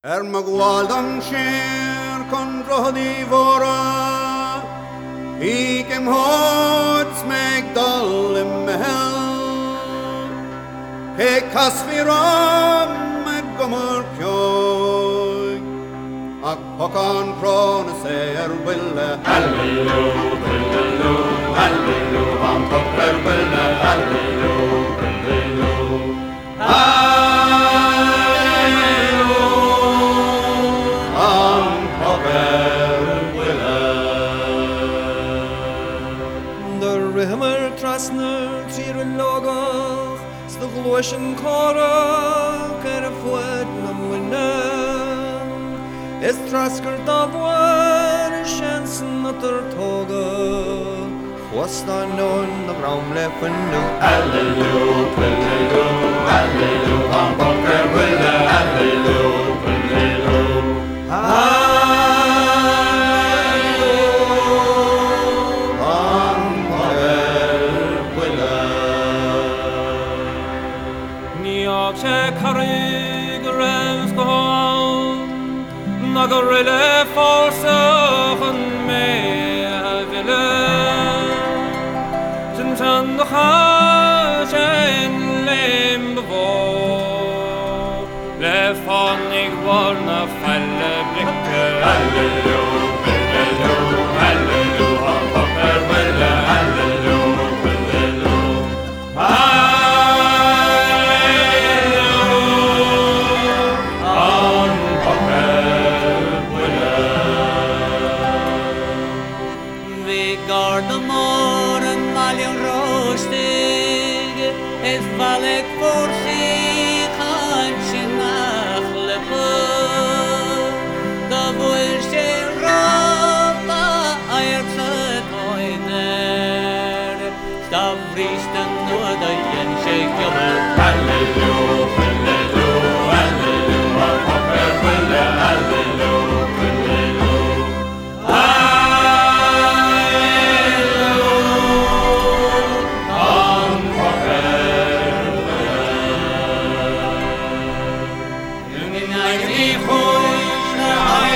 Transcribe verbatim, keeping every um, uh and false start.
Er magwald ang shir kontra di vora Ik em hots meg dal im hel He kasviram meg gomor kjoj Ak pokan krona ser wille Hallelu, hallelu, hallelu Van pokker wille Hallelu, hallelu Rihmer trasner tir logach the gloshen kora ker fuet nam winna es trasker davwar chansen ater toga wasta non the raum lefen Hallelu, hallelu, hallelu Van pokker wille Hallelu, hallelu Nagarille forsaken med ville Tintan de hajen lembo Le fannig varna falle blikke Hallelu, hallelu, hallelu Han pokker wille Hallelu, hallelu Valek for sig kanskje nachlepe Da hvor skjer råpa eier søt øyner Stavristen og døyen skjeg jobber Hallelu, hallelu, hallelu Han pokker wille Hallelu, hallelu I